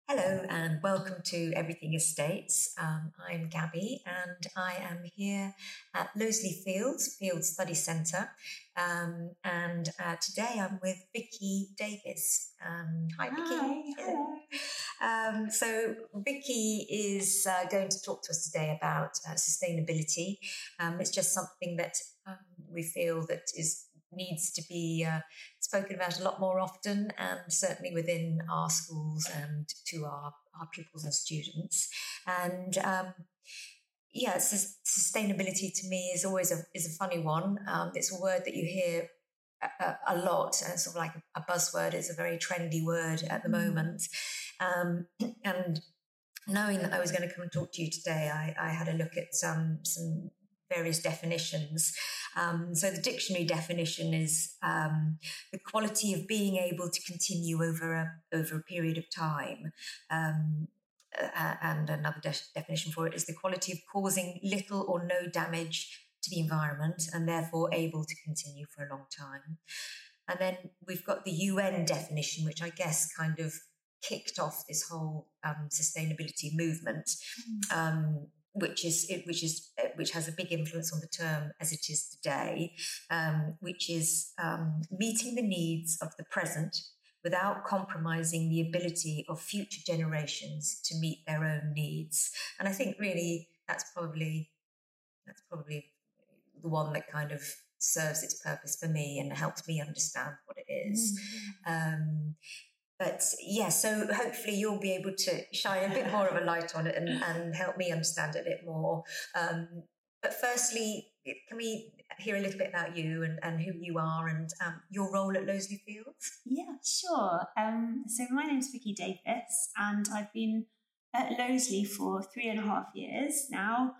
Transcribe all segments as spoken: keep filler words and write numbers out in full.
Hello and welcome to Everything Estates. Um, I'm Gabby and I am here at Loseley Fields, Fields Study Centre. Um, and uh, today I'm with Vicky Davis. Um, hi, Vicky. Hi, hello. Um, so Vicky is uh, going to talk to us today about uh, sustainability. Um, it's just something that um, we feel that is needs to be uh, spoken about a lot more often, and certainly within our schools and to our, our pupils and students. And um, yeah, sustainability to me is always a is a funny one. Um, it's a word that you hear a, a lot, and sort of like a buzzword. It's a very trendy word at the moment. Um, and knowing that I was going to come and talk to you today, I, I had a look at some some various definitions. Um, so the dictionary definition is um, the quality of being able to continue over a over a period of time. Um, uh, and another de- definition for it is the quality of causing little or no damage to the environment and therefore able to continue for a long time. And then we've got the U N definition, which I guess kind of kicked off this whole um, sustainability movement. Um, which is which is which has a big influence on the term as it is today, um, which is um, meeting the needs of the present without compromising the ability of future generations to meet their own needs. And I think really that's probably that's probably the one that kind of serves its purpose for me and helps me understand what it is. Mm-hmm. Um, But yeah, so hopefully you'll be able to shine a bit more of a light on it and, and help me understand it a bit more. Um, but firstly, can we hear a little bit about you and, and who you are and um, your role at Loseley Fields? Yeah, sure. Um, so my name's Vicky Davis and I've been at Loseley for three and a half years now.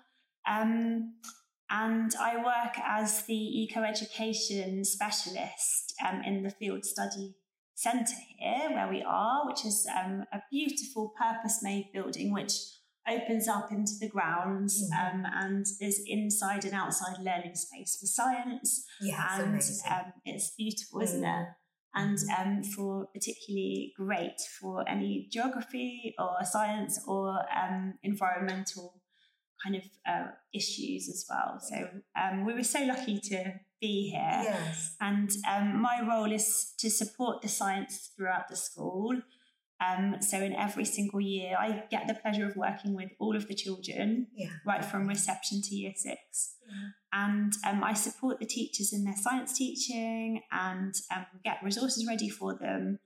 Um, and I work as the eco-education specialist um, in the Field Study Centre here where we are, which is um, a beautiful purpose-made building which opens up into the grounds mm-hmm. um, and is inside and outside learning space for science. Yeah, and it's, um, it's beautiful, isn't mm-hmm. it? And um, for particularly great for any geography or science or um, environmental kind of uh, issues as well. So um, we were so lucky to be here. Yes. And um, my role is to support the science throughout the school. Um, so in every single year, I get the pleasure of working with all of the children, yeah. right from reception to year six. Yeah. And um, I support the teachers in their science teaching and um, get resources ready for them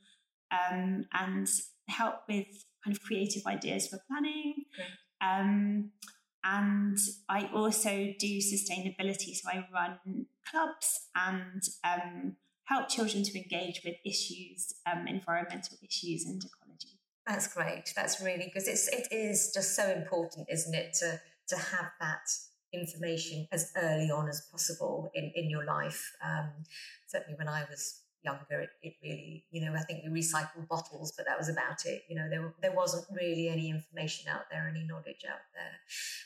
um, and help with kind of creative ideas for planning. Great. Um, And I also do sustainability. So I run clubs and um, help children to engage with issues, um, environmental issues and ecology. That's great. That's really, because it's, it is just so important, isn't it, to, to have that information as early on as possible in, in your life. Um, certainly when I was younger, it, it really, you know, I think we recycled bottles, but that was about it. You know, there there wasn't really any information out there, any knowledge out there.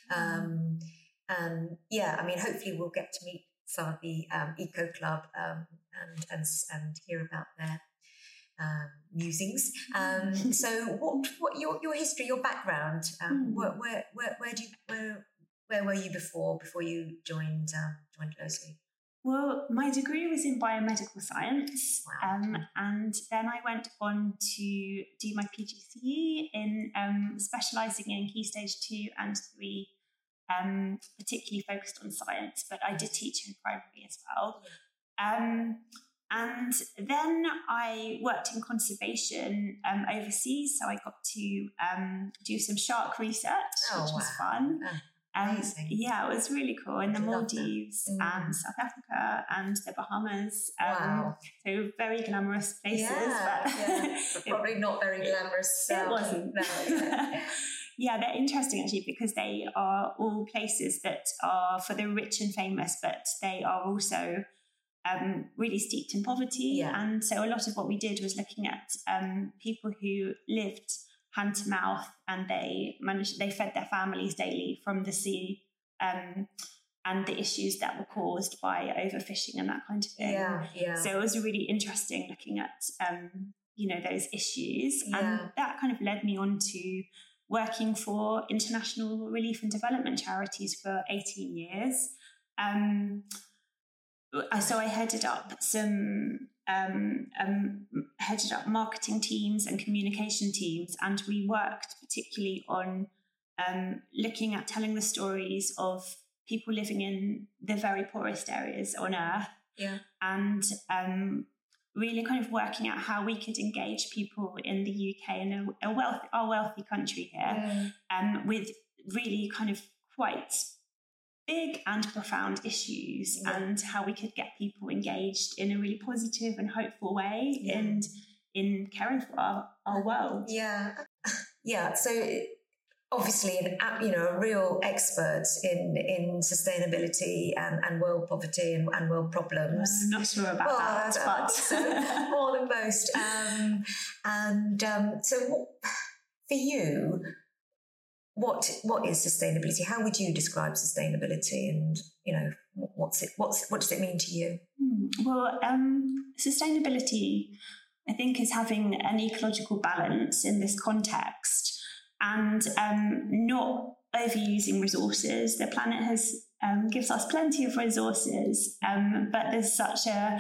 Um, and yeah, I mean, hopefully we'll get to meet some of the um, Eco Club um, and, and and hear about their um, musings. Um, so what what your your history, your background, um, where, where where where do you where where were you before before you joined um, joined Loseley? Well, my degree was in biomedical science, wow. um, and then I went on to do my P G C E in um, specialising in Key Stage two and three, um, particularly focused on science, but I did teach in primary as well. Um, and then I worked in conservation um, overseas, so I got to um, do some shark research, oh, which wow. was fun. Oh. Um, yeah, it was really cool. In the Maldives mm. and South Africa and the Bahamas. Um, wow. So very glamorous places. Yeah, but yeah. But probably it, not very glamorous. It, it wasn't. No, yeah. Yeah, they're interesting actually because they are all places that are for the rich and famous, but they are also um, really steeped in poverty. Yeah. And so a lot of what we did was looking at um, people who lived hand to mouth, and they managed, they fed their families daily from the sea, um, and the issues that were caused by overfishing and that kind of thing. Yeah, yeah. So it was really interesting looking at um, you know, those issues. Yeah. And that kind of led me on to working for international relief and development charities for eighteen years. Um, so I headed up some, um, um, headed up marketing teams and communication teams, and we worked particularly on um, looking at telling the stories of people living in the very poorest areas on earth. Yeah. And um, really kind of working out how we could engage people in the U K and a, a wealth, our wealthy country here, mm. um, with really kind of quite big and profound issues, yeah. and how we could get people engaged in a really positive and hopeful way, yeah. and in caring for our, our world. Yeah, yeah. So obviously, an you know a real expert in in sustainability and, and world poverty and, and world problems. I'm not sure about well, that, but so, more than most. Um, and um, so, for you, what what is sustainability? How would you describe sustainability? And you know, what's it? What's what does it mean to you? Well, um, sustainability, I think, is having an ecological balance in this context. And um, not overusing resources. The planet has um, gives us plenty of resources, um, but there's such a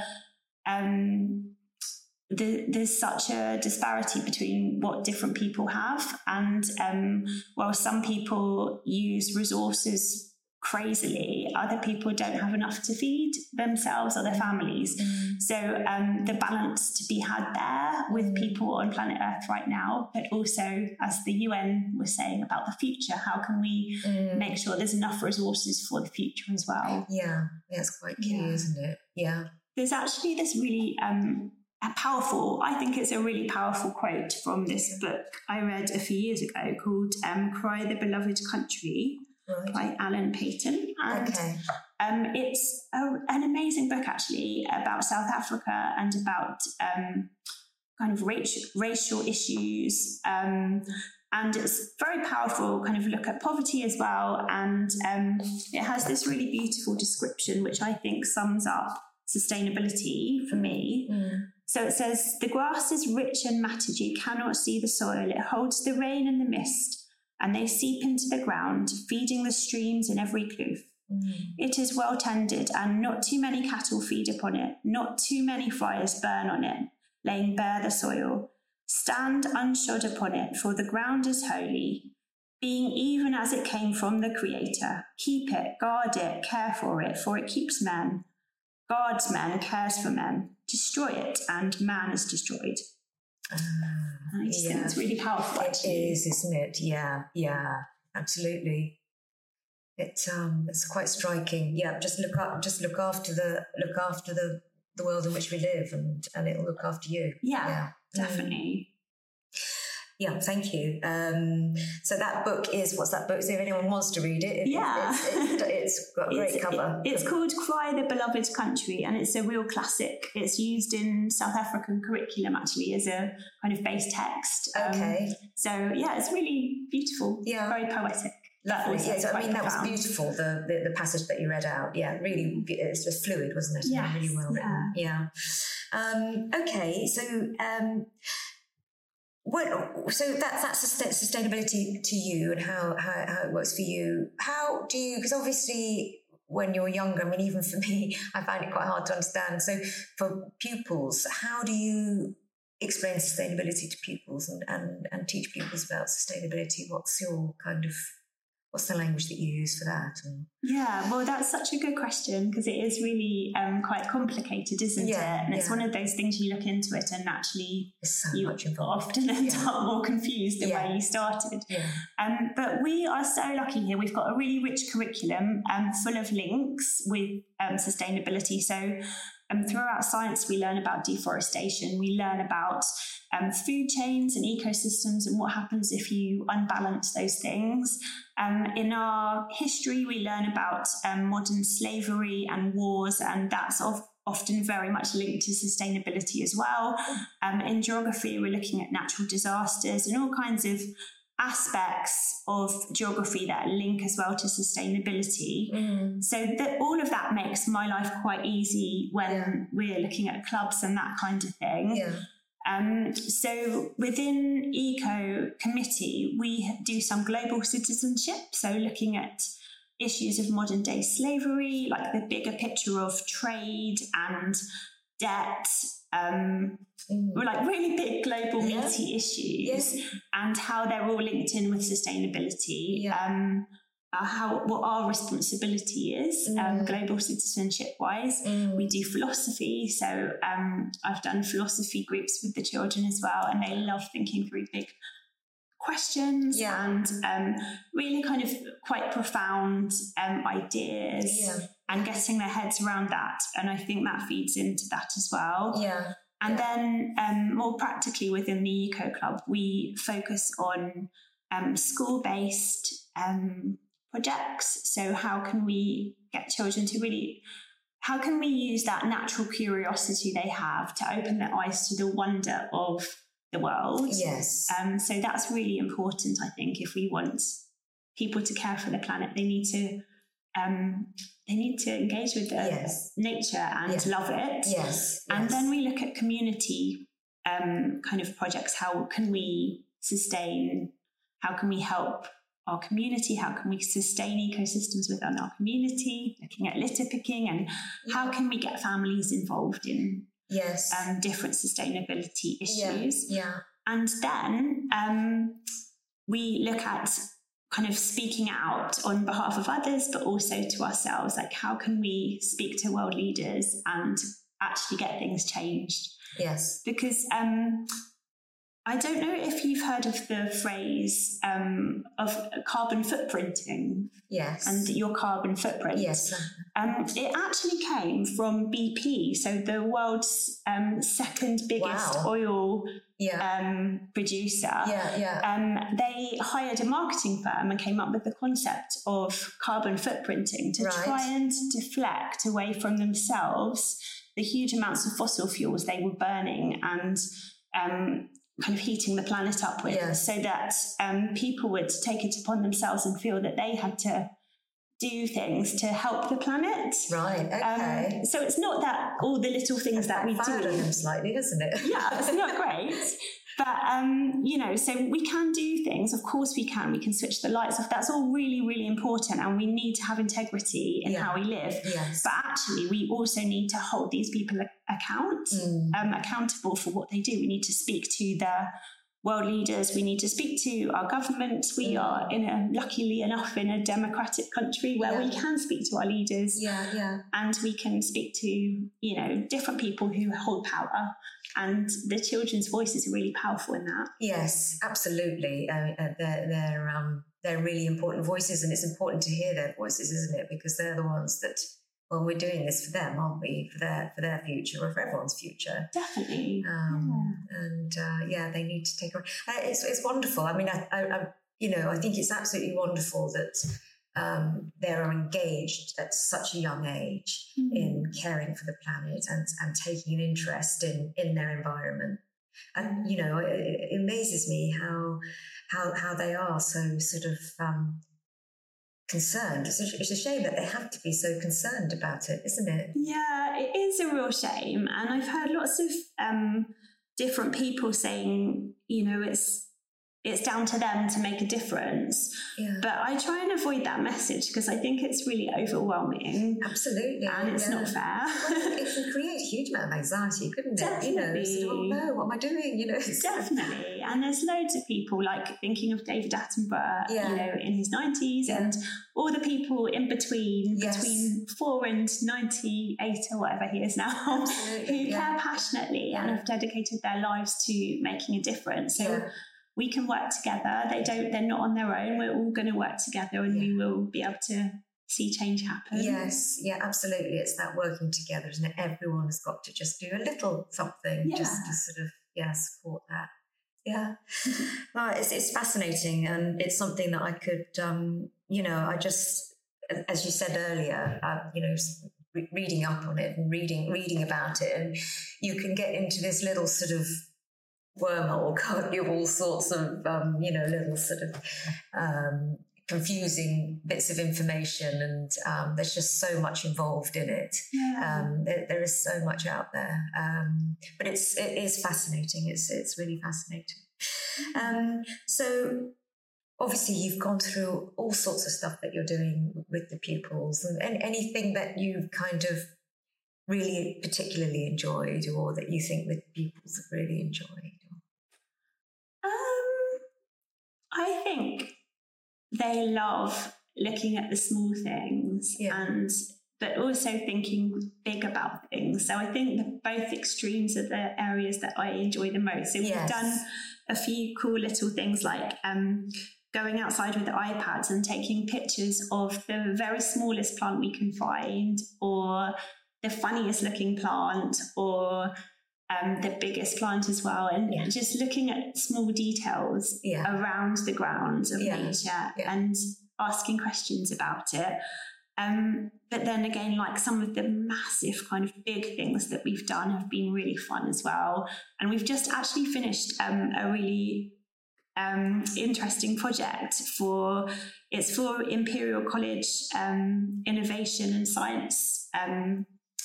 um, the, there's such a disparity between what different people have. And um, while some people use resources crazily, other people don't have enough to feed themselves or their families. Mm. So um, the balance to be had there with people on planet Earth right now, but also, as the U N was saying about the future, how can we mm. make sure there's enough resources for the future as well? Yeah, that's quite key, yeah. isn't it? Yeah. There's actually this really um, a powerful, I think it's a really powerful quote from this book I read a few years ago called um, Cry the Beloved Country. Right. By Alan Paton. And okay. um, it's a, an amazing book, actually, about South Africa and about um, kind of racial, racial issues. Um, and it's very powerful, kind of look at poverty as well. And um, it has this really beautiful description, which I think sums up sustainability for me. Mm. So it says, the grass is rich and matted. You cannot see the soil. It holds the rain and the mist, and they seep into the ground, feeding the streams in every kloof. Mm. It is well tended, and not too many cattle feed upon it, not too many fires burn on it, laying bare the soil. Stand unshod upon it, for the ground is holy, being even as it came from the Creator. Keep it, guard it, care for it, for it keeps men, guards men, cares for men. Destroy it, and man is destroyed. Uh, I just yeah. think it's really powerful. Actually. It is, isn't it? Yeah, yeah, absolutely. It's um, it's quite striking. Yeah, just look up, just look after the look after the, the world in which we live, and, and it'll look after you. Yeah, yeah. definitely. Um, yeah, thank you. Um, so that book is, what's that book? So if anyone wants to read it, it yeah, it's, it's, it's got a great it's, cover. It, it's called Cry the Beloved Country, and it's a real classic. It's used in South African curriculum, actually, as a kind of base text. Okay. Um, so yeah, it's really beautiful. Yeah, very poetic. Lovely. Yeah, so I mean, that profound. was beautiful, the, the the passage that you read out. Yeah, really, it's just fluid, wasn't it? Yes, really well written. Yeah. yeah. Um, okay, so um, what? So that's that's sustainability to you, and how, how how it works for you. How do you? Because obviously, when you're younger, I mean, even for me, I find it quite hard to understand. So for pupils, how do you explain sustainability to pupils and and, and teach pupils about sustainability? What's your kind of What's the language that you use for that? And yeah, well, that's such a good question, because it is really um, quite complicated, isn't yeah, it? And yeah. it's one of those things you look into it and actually so you often end yeah. up more confused than yeah. where you started. Yeah. Um, but we are so lucky here. We've got a really rich curriculum um, full of links with um, sustainability. So um, throughout science, we learn about deforestation. We learn about um, food chains and ecosystems and what happens if you unbalance those things. Um, in our history, we learn about um, modern slavery and wars, and that's of, often very much linked to sustainability as well. Um, in geography, we're looking at natural disasters and all kinds of aspects of geography that link as well to sustainability. Mm. So that all of that makes my life quite easy when yeah. we're looking at clubs and that kind of thing. Yeah. Um, so within Eco Committee, we do some global citizenship, so looking at issues of modern day slavery, like the bigger picture of trade and debt, um, mm. like really big global yeah. meaty issues, yes. and how they're all linked in with sustainability. Yeah. Um, Uh, how what our responsibility is, mm. um, global citizenship wise. Mm. We do philosophy, so um, I've done philosophy groups with the children as well, and they love thinking through big questions yeah. and um, really kind of quite profound um, ideas yeah. and getting their heads around that. And I think that feeds into that as well. Yeah. And yeah. then um, more practically within the Eco Club, we focus on um, school-based um, projects. So how can we get children to really, how can we use that natural curiosity they have to open their eyes to the wonder of the world? Yes. Um, so that's really important, I think, if we want people to care for the planet, they need to um, they need to engage with the yes. nature and yes. love it. Yes. And yes. then we look at community um, kind of projects. How can we sustain, how can we help our community, how can we sustain ecosystems within our community, looking at litter picking, and yeah. how can we get families involved in yes. um, different sustainability issues. Yeah. yeah. And then um, we look at kind of speaking out on behalf of others, but also to ourselves, like how can we speak to world leaders and actually get things changed? Yes. Because um, I don't know if you've heard of the phrase um, of carbon footprinting. Yes. And your carbon footprint. Yes. Um, it actually came from B P, so the world's um, second biggest wow. oil yeah. um, producer. Yeah, yeah. Um, they hired a marketing firm and came up with the concept of carbon footprinting to right. try and deflect away from themselves the huge amounts of fossil fuels they were burning and um, kind of heating the planet up with, yes. so that um, people would take it upon themselves and feel that they had to do things to help the planet. Right, okay. Um, so it's not that all the little things it's that we do. Them slightly, isn't it? Yeah, it's not great. But, um, you know, so we can do things. Of course we can. We can switch the lights off. That's all really, really important. And we need to have integrity in yeah. how we live. Yes. But actually, we also need to hold these people account, mm. um, accountable for what they do. We need to speak to the world leaders. We need to speak to our government. We mm. are, in a luckily enough, in a democratic country where yeah. we can speak to our leaders. Yeah, yeah. And we can speak to, you know, different people who hold power. And the children's voices are really powerful in that. Yes, absolutely. Uh, they're they're um, they're really important voices, and it's important to hear their voices, isn't it? Because they're the ones that, well, we're doing this for them, aren't we? For their for their future, or for everyone's future. Definitely. Um, yeah. And uh, yeah, they need to take. Uh, it's it's wonderful. I mean, I, I, I you know I think it's absolutely wonderful that. Um, they are engaged at such a young age mm. in caring for the planet and, and taking an interest in, in their environment. And, you know, it, it amazes me how how how they are so sort of um, concerned. It's a, it's a shame that they have to be so concerned about it, isn't it? Yeah, it is a real shame. And I've heard lots of um, different people saying, you know, it's it's down to them to make a difference. Yeah. But I try and avoid that message because I think it's really overwhelming. Absolutely. And it's yeah. not fair. Well, it can create a huge amount of anxiety, couldn't it? Definitely. You know, sort of, oh no, what am I doing? You know, definitely. And there's loads of people, like thinking of David Attenborough, yeah. you know, in his nineties, yeah. and all the people in between, yes. between four and ninety-eight or whatever he is now, who yeah. care passionately yeah. and have dedicated their lives to making a difference. So yeah. we can work together. They don't, they're not on their own. We're all going to work together and yeah. we will be able to see change happen. Yes, yeah, absolutely. It's that working together, isn't it? Everyone has got to just do a little something yeah. just to sort of, yeah, support that. Yeah. Well, it's, it's fascinating, and it's something that I could, um, you know, I just, as you said earlier, uh, you know, re- reading up on it and reading, reading about it, and you can get into this little sort of wormhole, can't you? All sorts of, um, you know, little sort of um, confusing bits of information, and um, there's just so much involved in it. Yeah. Um, there, there is so much out there, um, but it's it is fascinating. It's it's really fascinating. Um, so obviously you've gone through all sorts of stuff that you're doing with the pupils, and, and anything that you've kind of really particularly enjoyed, or that you think the pupils have really enjoyed. Um, I think they love looking at the small things, yeah. and but also thinking big about things. So I think that both extremes are the areas that I enjoy the most. So yes. we've done a few cool little things like um, going outside with the iPads and taking pictures of the very smallest plant we can find, or the funniest looking plant, or Um, the biggest plant as well, and yeah. just looking at small details yeah. around the grounds of yeah. nature yeah. and asking questions about it. Um, but then again, like some of the massive kind of big things that we've done have been really fun as well. And we've just actually finished um, a really um, interesting project for, it's for Imperial College um, Innovation and Science um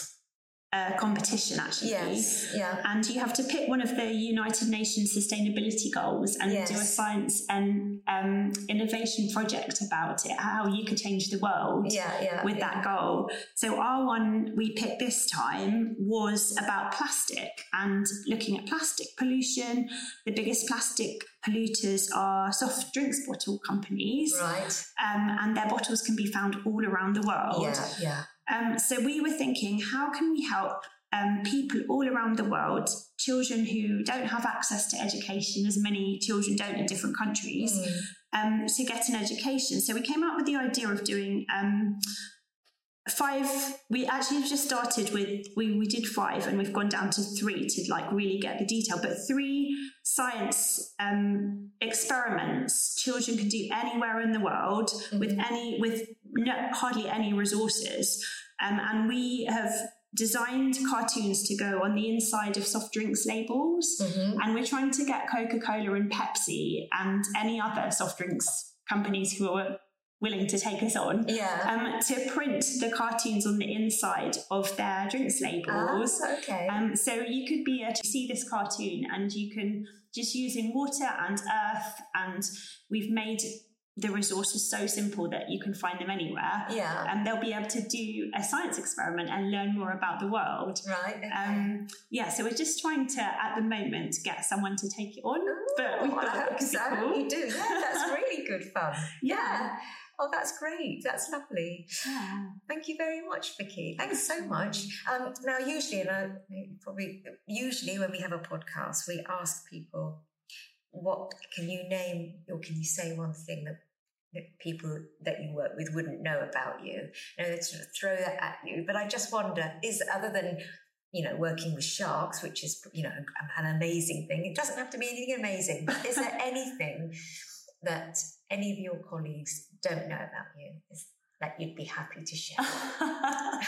Uh, competition actually. Yes, yeah. And you have to pick one of the United Nations sustainability goals and yes. do a science and um, innovation project about it, how you could change the world yeah, yeah, with yeah. that goal. So our one we picked this time was about plastic and looking at plastic pollution. The biggest plastic polluters are soft drinks bottle companies. Right. Um, and their bottles can be found all around the world. Yeah, yeah. Um, so we were thinking, how can we help um, people all around the world, children who don't have access to education, as many children don't in different countries, mm. um, to get an education. So we came up with the idea of doing um, five. We actually just started with, we, we did five, and we've gone down to three to like really get the detail, but three science um, experiments children can do anywhere in the world mm-hmm. with any, with no, hardly any resources. Um, and we have designed cartoons to go on the inside of soft drinks labels. Mm-hmm. And we're trying to get Coca-Cola and Pepsi and any other soft drinks companies who are willing to take us on yeah. um, to print the cartoons on the inside of their drinks labels. Oh, okay. Um, so you could be able to see this cartoon, and you can just using water and earth, and we've made the resources so simple that you can find them anywhere. Yeah. And they'll be able to do a science experiment and learn more about the world. Right. Okay. Um, yeah, so we're just trying to, at the moment, get someone to take it on. Ooh, but we thought I hope it so. cool. You do. Yeah, that's really good fun. yeah. yeah. Oh, that's great. That's lovely. Yeah. Thank you very much, Vicky. Thanks so much. Um, now, usually, and I probably usually when we have a podcast, we ask people, what can you name or can you say one thing that, that people that you work with wouldn't know about you? You know, sort of throw that at you. But I just wonder, is other than, you know, working with sharks, which is, you know, an amazing thing. It doesn't have to be anything amazing, but is there anything that any of your colleagues don't know about you is that you'd be happy to share? I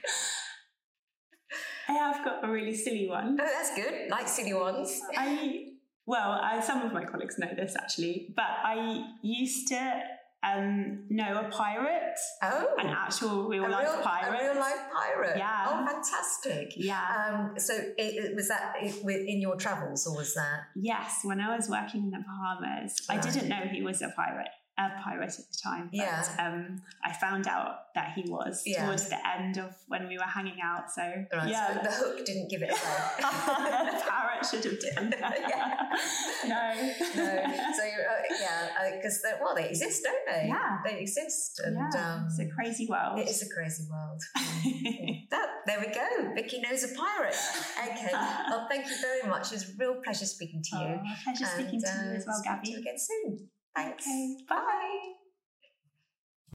have got a really silly one. Oh, that's good. Like silly ones. I well, I, some of my colleagues know this actually, but I used to um, know a pirate. Oh, an actual real life real, pirate. A real life pirate. Yeah. Oh, fantastic. Yeah. Um, so it, it, was that it, in your travels, or was that? Yes, when I was working in the Bahamas, right. I didn't know he was a pirate. A pirate at the time, but yeah. um, I found out that he was yeah. towards the end of when we were hanging out. So right, yeah, so the hook didn't give it away. The parrot should have done. yeah. No, no. So uh, yeah, because uh, well, they exist, don't they? Yeah, they exist, and yeah. um, it's a crazy world. It is a crazy world. that, there we go. Vicky knows a pirate. Okay. Well, thank you very much. It was a real pleasure speaking to you. Oh, pleasure and, speaking to uh, you as well, Gabby. Speak to you again soon. Thanks. Okay, bye.